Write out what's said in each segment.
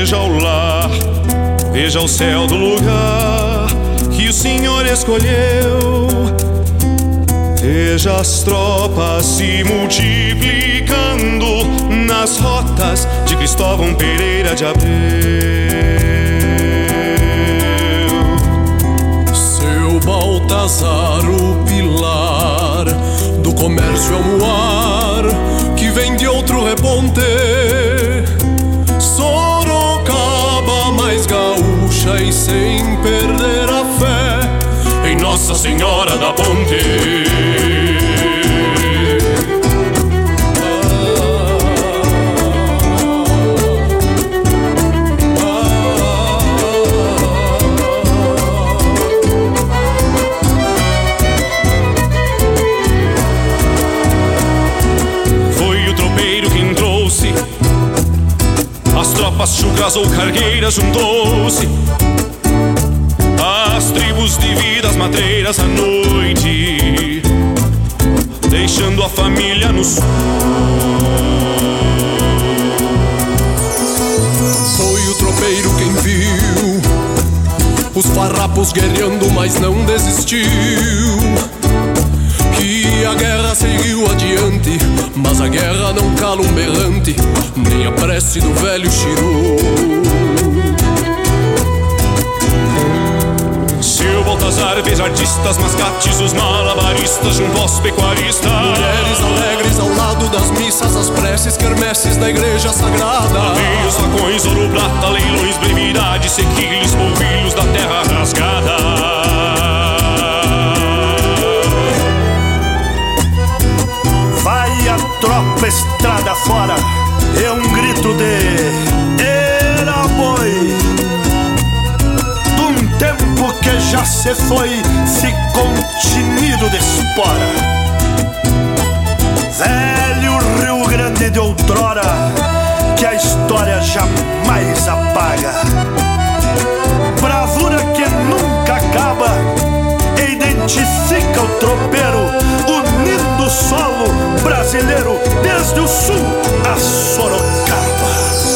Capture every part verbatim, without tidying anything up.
Veja o lar, veja o céu do lugar que o Senhor escolheu. Veja as tropas se multiplicando nas rotas de Cristóvão Pereira de Abreu. Seu Baltazar, o pilar do comércio almoar, que vem de outro reponte, Sorocaba mais gaúcha e sem perder a fé em Nossa Senhora da Ponte. Tropas chucras ou cargueiras juntou-se, as tribos divididas matreiras à noite, deixando a família no sul. Foi o tropeiro quem viu os farrapos guerreando, mas não desistiu. Que a guerra seguiu adiante, mas a guerra não cala um berrante, nem a prece do velho Chiru. Seu Baltazar fez artistas, mascates, os malabaristas junto aos pecuaristas. Mulheres alegres ao lado das missas, as preces, quermesses da igreja sagrada. Laveios, facões, ouro, prata, leilões, brevidade, sequilhos, polvilhos da terra rasgada. Vai a tropa estrada fora, é um grito de era boi. De um tempo que já se foi, ficou um tinido de espora. Velho Rio Grande de outrora, que a história jamais apaga. Bravura que nunca acaba, identifica o tropeiro, unindo o solo brasileiro desde o sul a Sorocaba.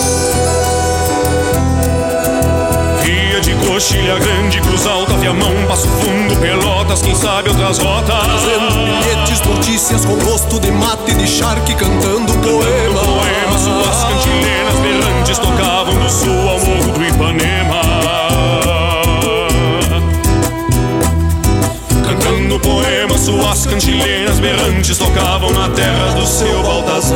Ria de Coxilha Grande, Cruz Alta, Viamão, Passo Fundo, Pelotas, quem sabe outras rotas. Trazendo bilhetes, notícias com gosto de mate, de charque, cantando poema. Poema, suas cantilenas berrantes tocavam do sul ao morro do Ipanema. Cantando poema, suas cantilenas berrantes tocavam na terra do seu Baltazar.